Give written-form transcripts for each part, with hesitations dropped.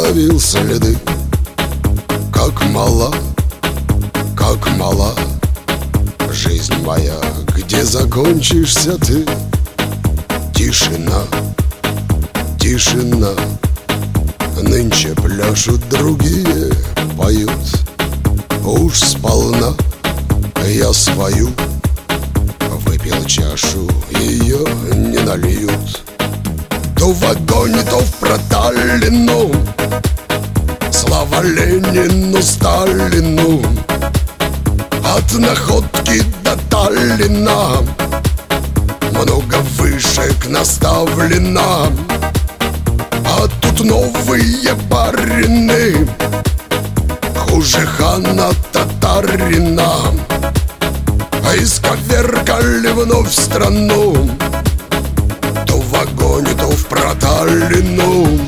оставил следы. Как мала жизнь моя, где закончишься ты? Тишина, тишина, нынче пляшут другие, поют. Уж сполна я свою выпил чашу, ее не нальют. То в вагоне, то в проталину, слава Ленину, Сталину. От Находки до Таллина много вышек наставлено. А тут новые барины хуже хана татарина. А исковеркали вновь страну, то в вагоне, то в проталину.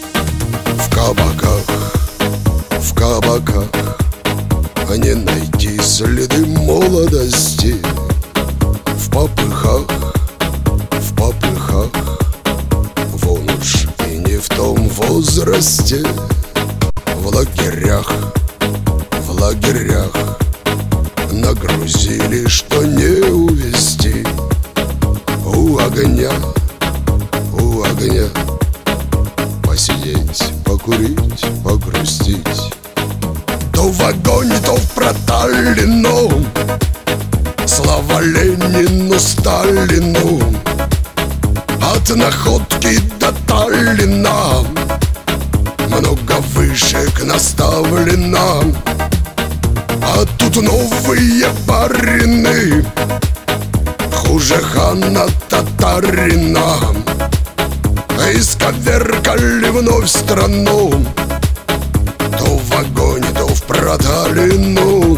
В кабаках не найти следы молодости. В попыхах, вон уж и не в том возрасте. В лагерях нагрузили, что не увести. У огня посидеть, покурить, погрустить. То в вагоне, то в проталину, слава Ленину, Сталину. От Находки до Таллина много вышек наставлено. А тут новые барины хуже хана татарина. Исковеркали вновь страну, то в вагоне, то в проталину.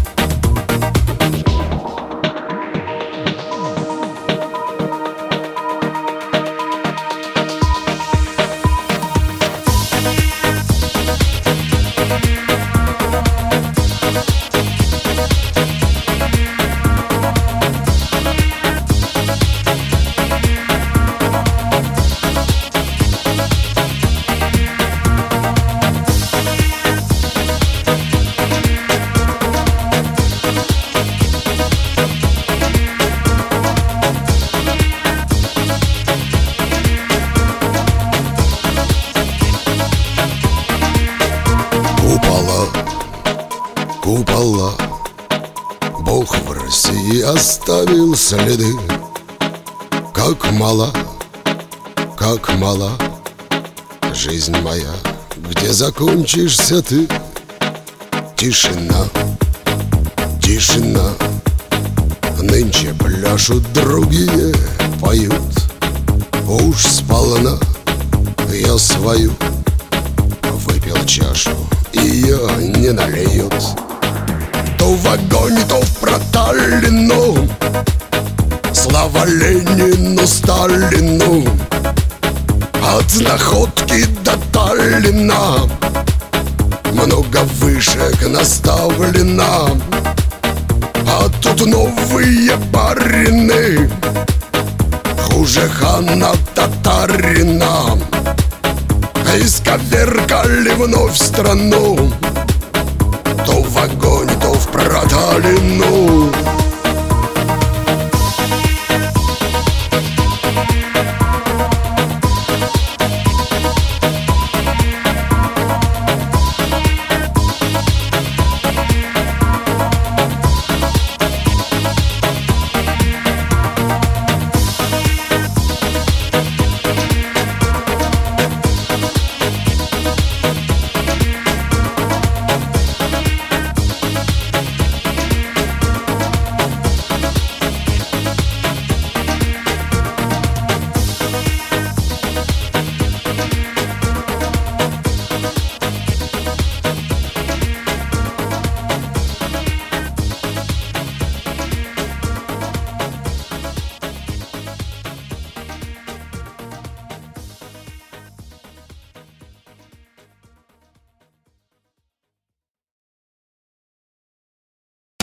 Купола, Бог в России оставил следы. Как мала жизнь моя, где закончишься ты? Тишина, нынче пляшут другие, поют. Уж сполна я свою выпил чашу, ее не нальют. То в вагоне, то в проталину, слава Ленину, Сталину. От Находки до Таллина много вышек наставлено. А тут новые барины хуже хана татарина. Исковеркали вновь страну, то в вагоне, то в проталину.